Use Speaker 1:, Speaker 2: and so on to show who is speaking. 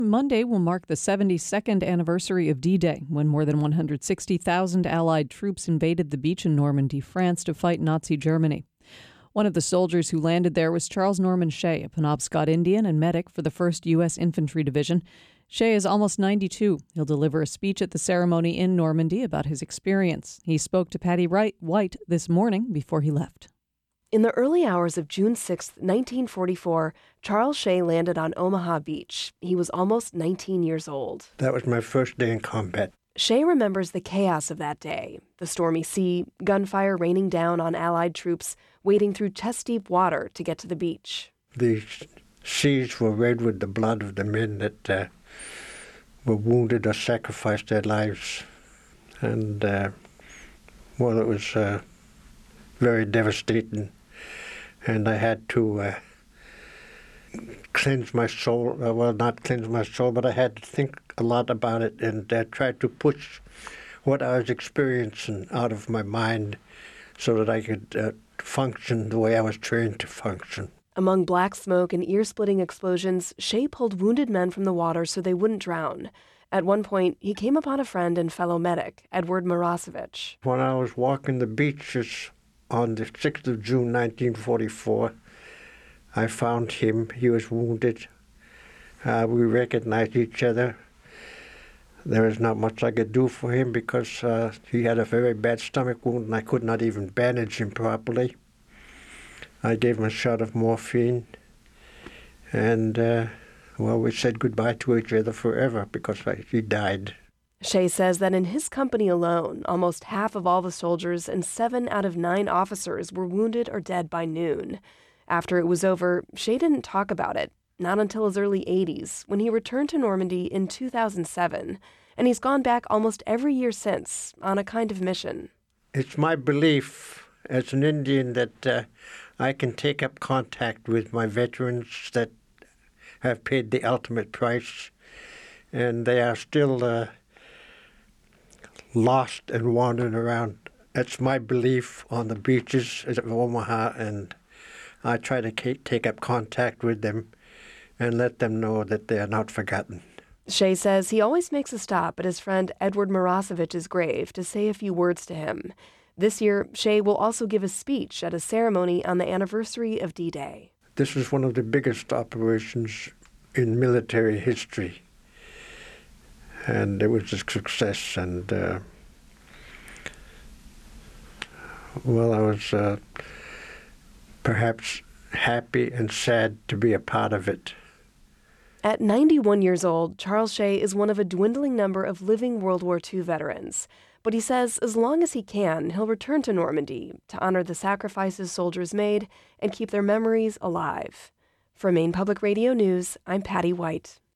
Speaker 1: Monday will mark the 72nd anniversary of D-Day, when more than 160,000 Allied troops invaded the beach in Normandy, France, to fight Nazi Germany. One of the soldiers who landed there was Charles Norman Shea, a Penobscot Indian and medic for the 1st U.S. Infantry Division. Shea is almost 92. He'll deliver a speech at the ceremony in Normandy about his experience. He spoke to Patty White this morning before he left.
Speaker 2: In the early hours of June 6, 1944, Charles Shea landed on Omaha Beach. He was almost 19 years old.
Speaker 3: That was my first day in combat.
Speaker 2: Shea remembers the chaos of that day, the stormy sea, gunfire raining down on Allied troops, wading through chest-deep water to get to the beach.
Speaker 3: The seas were red with the blood of the men that were wounded or sacrificed their lives. And, it was very devastating. And I had to cleanse my soul. Not cleanse my soul, but I had to think a lot about it and try to push what I was experiencing out of my mind so that I could function the way I was trained to function.
Speaker 2: Among black smoke and ear-splitting explosions, Shea pulled wounded men from the water so they wouldn't drown. At one point, he came upon a friend and fellow medic, Edward Morosevich.
Speaker 3: When I was walking the beaches on the 6th of June, 1944, I found him. He was wounded. We recognized each other. There was not much I could do for him because he had a very bad stomach wound and I could not even bandage him properly. I gave him a shot of morphine and, we said goodbye to each other forever because he died.
Speaker 2: Shea says that in his company alone, almost half of all the soldiers and 7 out of 9 officers were wounded or dead by noon. After it was over, Shea didn't talk about it, not until his early 80s, when he returned to Normandy in 2007, and he's gone back almost every year since on a kind of mission.
Speaker 3: It's my belief as an Indian that I can take up contact with my veterans that have paid the ultimate price, and they are still lost and wandering around. That's my belief on the beaches of Omaha, and I try to take up contact with them and let them know that they are not forgotten.
Speaker 2: Shea says he always makes a stop at his friend Edward Morosevich's grave to say a few words to him. This year, Shea will also give a speech at a ceremony on the anniversary of D-Day.
Speaker 3: This is one of the biggest operations in military history. And it was a success, and I was perhaps happy and sad to be a part of it.
Speaker 2: At 91 years old, Charles Shea is one of a dwindling number of living World War II veterans. But he says as long as he can, he'll return to Normandy to honor the sacrifices soldiers made and keep their memories alive. For Maine Public Radio News, I'm Patty White.